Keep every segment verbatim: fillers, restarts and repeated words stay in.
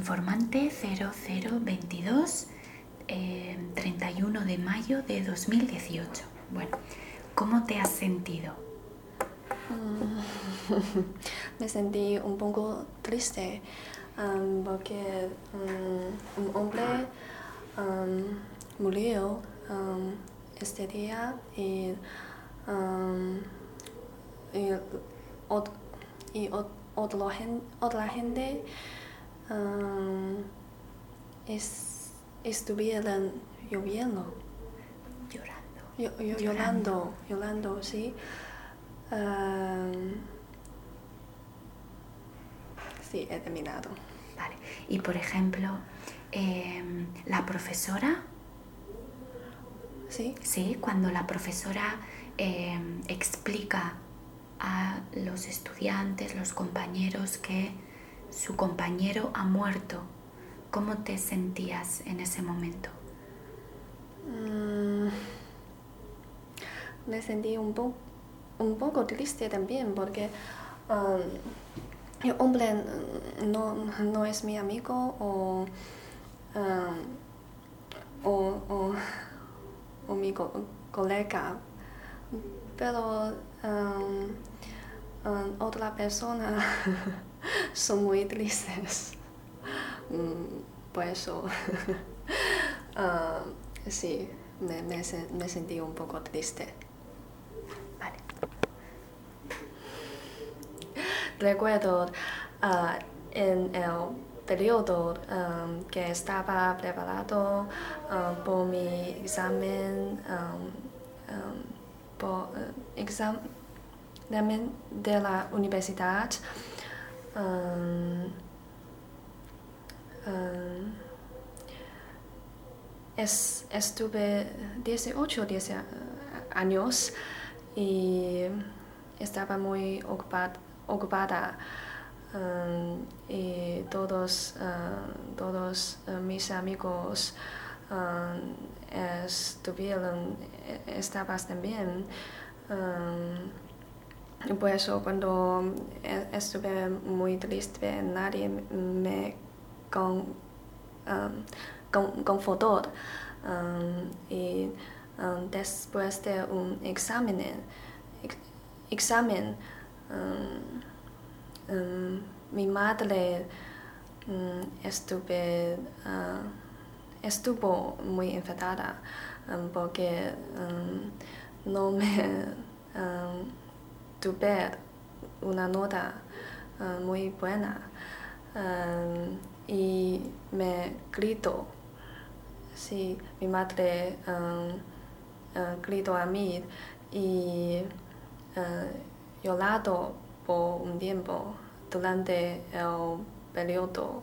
informante cero cero veintidós, eh, treinta y uno de mayo de dos mil dieciocho. Bueno, ¿cómo te has sentido? Me sentí un poco triste um, porque um, un hombre um, murió um, este día y, um, y, ot, y ot, otra, gen, otra gente um, es, estuvieron lloviendo. Llorando. Yo, yo, llorando, llorando, sí. Um, sí, he terminado. Vale. Y por ejemplo, eh, la profesora, sí, sí, cuando la profesora eh, explica a los estudiantes, los compañeros, que su compañero ha muerto, ¿cómo te sentías en ese momento? Mm, me sentí un, po un poco triste también porque um, el hombre no, no es mi amigo o, um, o, o, o mi co colega, pero um, um, otra persona son muy tristes. Mm, por eso, uh, sí, me, me, me sentí un poco triste. Vale. Recuerdo uh, en el periodo um, que estaba preparado um, por mi examen, um, um, por uh, examen de la universidad. Um, um, es, estuve dieciocho años y estaba muy ocupada, ocupada um, y todos, uh, todos uh, mis amigos um, estuvieron, estabas también. Um, Por eso cuando estuve muy triste nadie me con, um, con, confortó. Um, y um, después de un examen, ex, examen um, um, mi madre um, estuve, uh, estuvo muy enfadada um, porque um, no me um, tuve una nota uh, muy buena um, y me gritó. Sí, mi madre um, uh, gritó a mí y uh, llorado por un tiempo durante el periodo.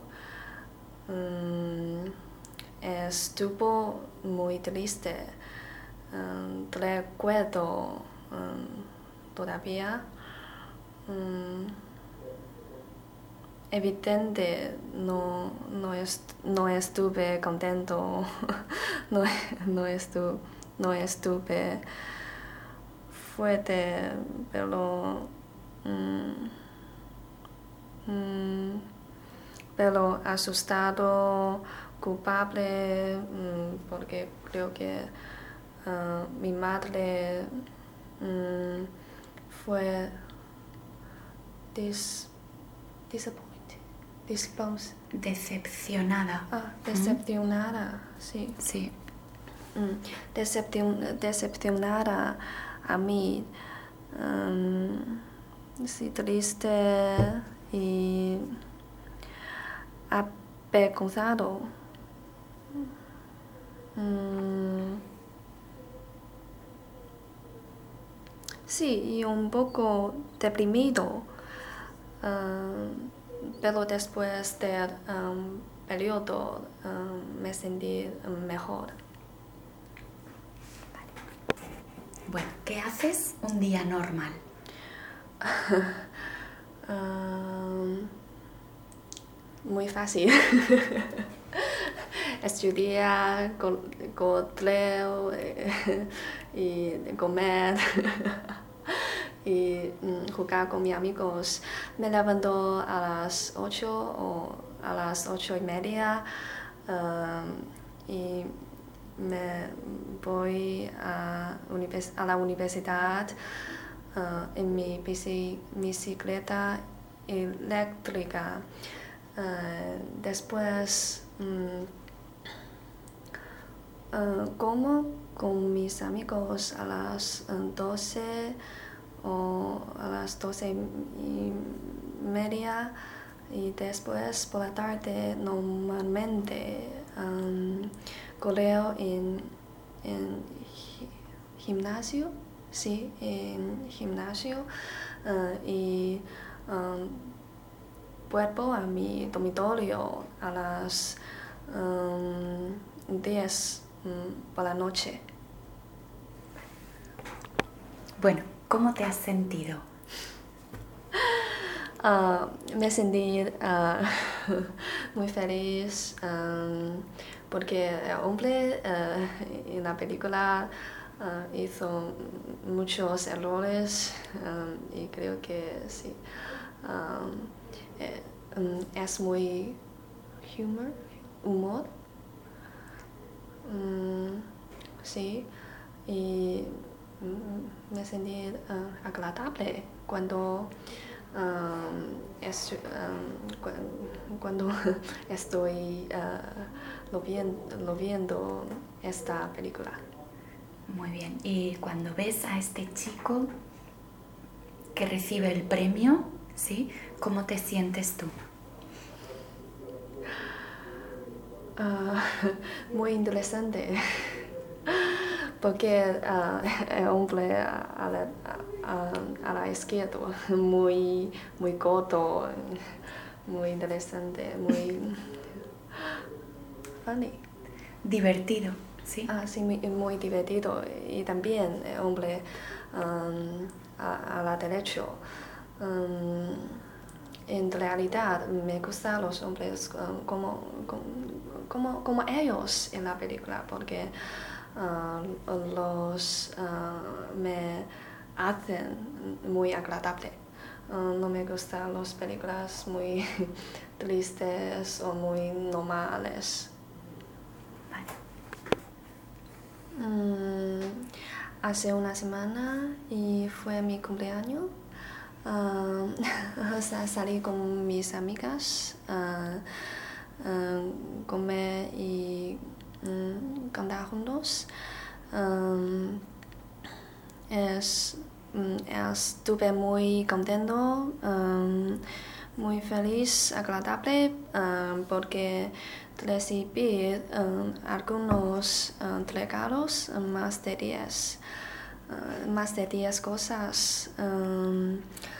Um, estuvo muy triste. Um, recuerdo um, todavía. Um, evidente no, no, est no estuve contento, no, no, estu no estuve fuerte, pero, um, um, pero asustado, culpable, um, porque creo que uh, mi madre um, fue dis, disappointed, dispons, Decepcionada. ah, decepcionada, ¿Mm? sí, sí, mm, decepcion, decepcionada a mí, um, sí, triste y avergonzado. Mm, sí, y un poco deprimido, um, pero después del um, periodo um, me sentí mejor. Bueno, ¿qué haces un día normal? um, muy fácil. Estudiar, correr y comer y um, jugar con mis amigos. Me levanto a las ocho o a las ocho y media um, y me voy a, univers a la universidad uh, en mi bici bicicleta eléctrica. Uh, después um, uh, como con mis amigos a las um, doce o a las doce y media y después por la tarde normalmente um, correo en, en gimnasio, sí, en gimnasio uh, y um, vuelvo a mi dormitorio a las um, diez um, por la noche. Bueno, ¿cómo te has sentido? Uh, me sentí uh, muy feliz um, porque el hombre uh, en la película uh, hizo muchos errores um, y creo que sí. Um, eh, um, es muy humor, humor. Um, sí, y um, me sentí uh, agradable cuando Um, es, um, cuando estoy uh, lo, bien, lo viendo esta película. Muy bien. Y cuando ves a este chico que recibe el premio, ¿sí? ¿Cómo te sientes tú? Uh, muy interesante. Porque uh, el hombre a la, a, a la izquierda, muy, muy corto, muy interesante, muy funny. Divertido, ¿sí? Ah, sí, muy, muy divertido. Y también el hombre um, a, a la derecha. Um, en realidad me gustan los hombres um, como, como, como ellos en la película, porque Uh, los uh, me hacen muy agradable. Uh, no me gustan las películas muy tristes o muy normales. Vale. Um, hace una semana y fue mi cumpleaños. Uh, salí con mis amigas a uh, uh, comer y um, cantar juntos. Um, es, um, estuve muy contento, um, muy feliz, agradable, um, porque recibí um, algunos um, regalos, um, más de diez, uh, más de diez cosas. Um,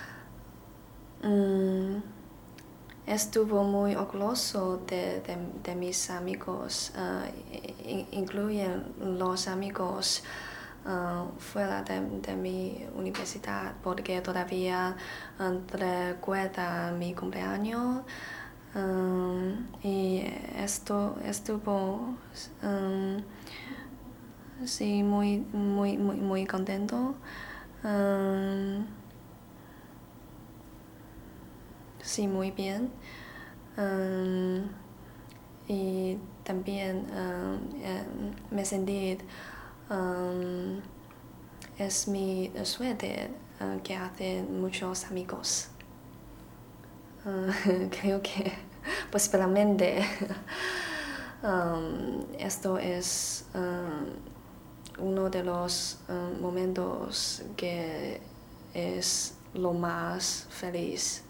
um, Estuvo muy orgulloso de, de, de mis amigos, uh, incluyen los amigos uh, fuera de, de mi universidad, porque todavía uh, recuerda mi cumpleaños um, y esto estuvo um, sí, muy, muy, muy, muy contento. Um, Sí, muy bien. Um, y también um, eh, me sentí, um, es mi suerte uh, que hace muchos amigos. Uh, creo que posiblemente um, esto es um, uno de los um, momentos que es lo más feliz.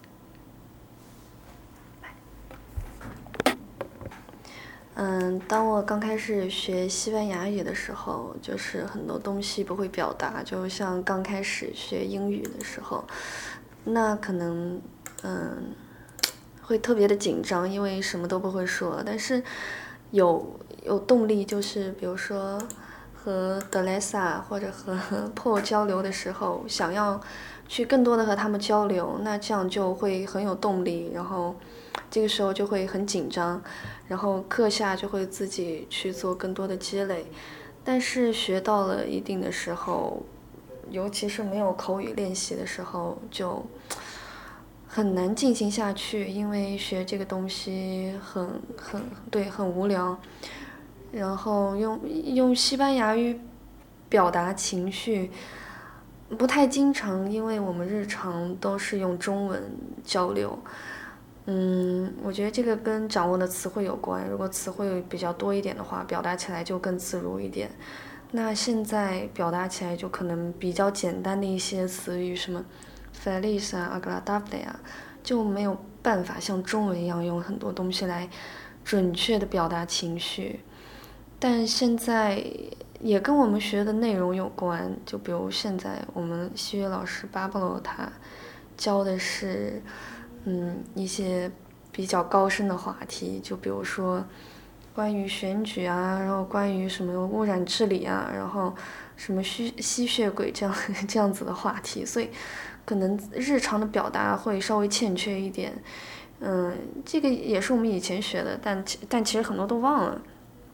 嗯，当我刚开始学西班牙语的时候，就是很多东西不会表达，就像刚开始学英语的时候，那可能嗯会特别的紧张，因为什么都不会说。但是有有动力，就是比如说和德蕾莎或者和破交流的时候，想要去更多的和他们交流，那这样就会很有动力，然后这个时候就会很紧张，然后课下就会自己去做更多的积累。但是学到了一定的时候， 尤其是没有口语练习的时候，就很难进行下去，因为学这个东西很很对很无聊。然后用用西班牙语表达情绪不太经常，因为我们日常都是用中文交流。嗯，我觉得这个跟掌握的词汇有关。如果词汇比较多一点的话，表达起来就更自如一点。那现在表达起来就可能比较简单的一些词语，什么 feliz 啊 agradable 啊，就没有办法像中文一样用很多东西来准确的表达情绪。但现在也跟我们学的内容有关，就比如现在我们西语老师巴巴罗他教的是嗯一些比较高深的话题，就比如说关于选举啊，然后关于什么污染治理啊，然后什么吸吸血鬼这样这样子的话题，所以可能日常的表达会稍微欠缺一点。嗯，这个也是我们以前学的，但但其实很多都忘了。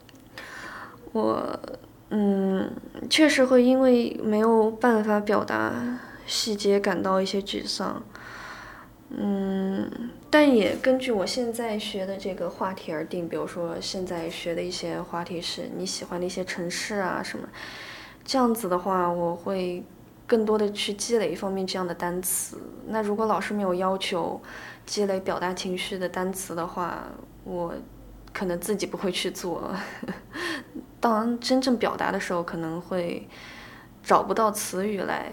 我嗯，确实会因为没有办法表达细节感到一些沮丧。嗯，但也根据我现在学的这个话题而定。比如说现在学的一些话题是你喜欢的一些城市啊什么，这样子的话，我会更多的去积累一方面这样的单词。那如果老师没有要求积累表达情绪的单词的话，我可能自己不会去做。当真正表达的时候，可能会找不到词语来，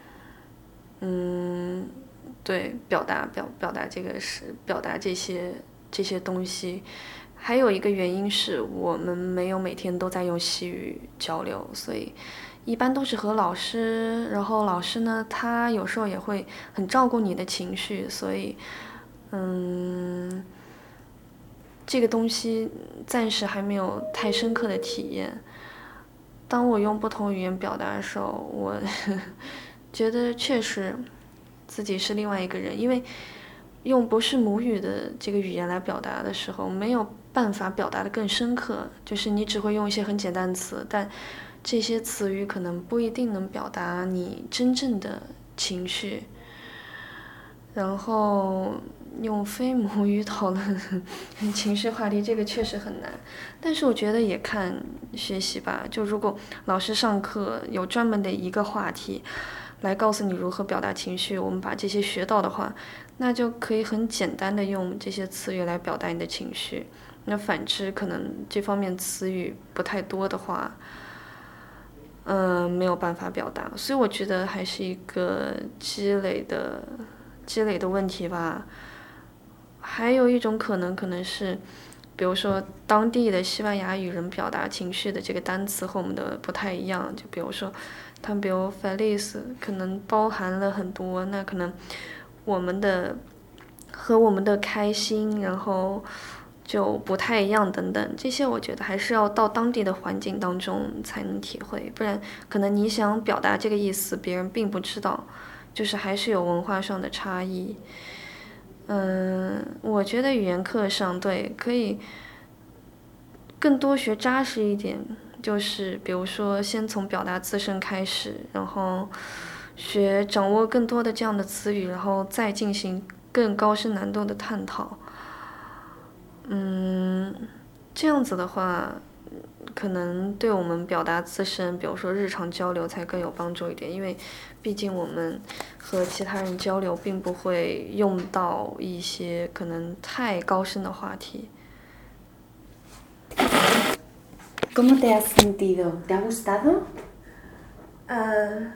嗯，对，表达表表达这个是表达这些这些东西。还有一个原因是我们没有每天都在用西语交流，所以一般都是和老师，然后老师呢，他有时候也会很照顾你的情绪，所以，嗯。这个东西暂时还没有太深刻的体验。当我用不同语言表达的时候，我觉得确实自己是另外一个人，因为用不是母语的这个语言来表达的时候，没有办法表达的更深刻。就是你只会用一些很简单的词，但这些词语可能不一定能表达你真正的情绪。然后用非母语讨论情绪话题，这个确实很难。但是我觉得也看学习吧，就如果老师上课有专门的一个话题来告诉你如何表达情绪，我们把这些学到的话，那就可以很简单的用这些词语来表达你的情绪。那反之，可能这方面词语不太多的话，嗯、呃，没有办法表达。所以我觉得还是一个积累的积累的问题吧。还有一种可能，可能是，比如说当地的西班牙语人表达情绪的这个单词和我们的不太一样。就比如说，他们比如 feliz 可能包含了很多，那可能我们的和我们的开心，然后就不太一样等等。这些我觉得还是要到当地的环境当中才能体会，不然可能你想表达这个意思，别人并不知道，就是还是有文化上的差异。嗯，我觉得语言课上对可以更多学扎实一点，就是比如说先从表达自身开始，然后学掌握更多的这样的词语，然后再进行更高深难度的探讨。嗯，这样子的话，可能对我们表达自身，比如说日常交流才更有帮助一点，因为毕竟我们和其他人交流并不会用到一些可能太高深的话题。 ¿Cómo te has sentido? ¿Te ha gustado? Uh,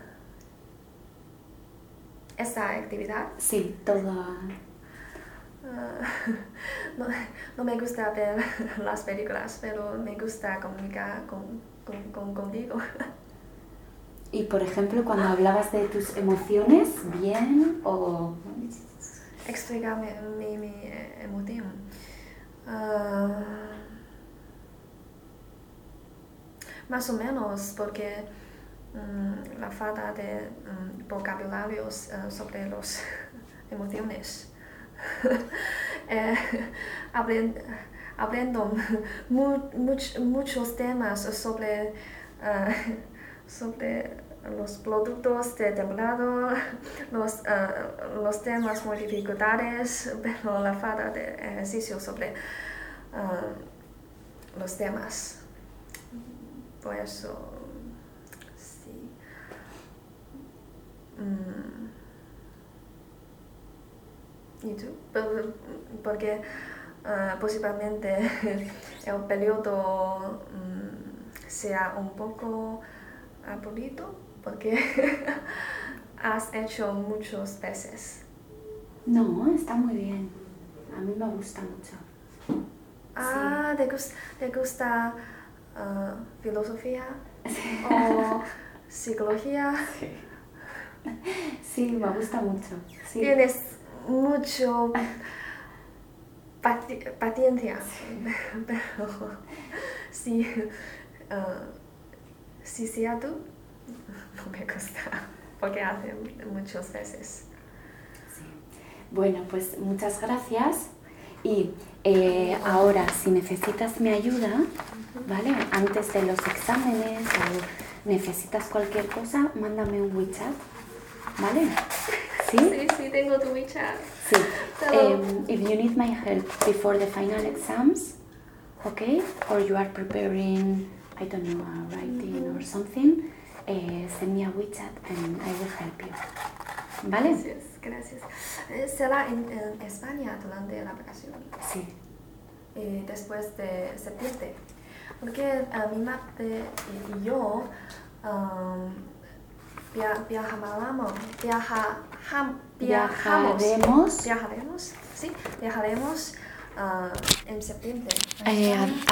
¿Esta actividad? Sí, todo. Uh, no, no me gusta ver las películas, pero me gusta comunicar con, con, con, contigo. Y por ejemplo, cuando hablabas de tus emociones, ¿bien o...? Explícame mi, mi emoción. Uh, más o menos porque um, la falta de um, vocabularios uh, sobre las emociones. eh, aprend, aprendo mu, much, muchos temas sobre, uh, sobre los productos de templado, los, uh, los temas muy dificultades, pero la falta de ejercicio sobre uh, los temas. Por eso, sí. Mm. ¿Y tú? Porque uh, posiblemente el periodo um, sea un poco aburrido, porque has hecho muchas veces. No, está muy bien. A mí me gusta mucho. Ah, Sí. ¿te, gust te gusta uh, filosofía o psicología? Sí. Sí, me gusta mucho. Sí. Tienes mucho paci paciencia, sí. Pero si, uh, si sea tú, no me gusta, porque hace muchas veces. Sí. Bueno, pues muchas gracias. Y eh, ahora, si necesitas mi ayuda, ¿vale? Antes de los exámenes o necesitas cualquier cosa, mándame un WeChat, ¿vale? ¿Sí? Sí, sí, tengo tu WeChat. Sí. Pero... Um, if you need my help before the final exams, okay? Or you are preparing, I don't know, a writing mm-hmm. or something, uh, send me a WeChat and I will help you. ¿Vale? Gracias, gracias. ¿Será en, en España durante la vacación? Sí. Eh, después de septiembre. Porque uh, mi madre y yo um, via, viajamos, viaja, ham, viajamos, viajaremos, viajaremos, sí, viajaremos uh, en septiembre. Eh,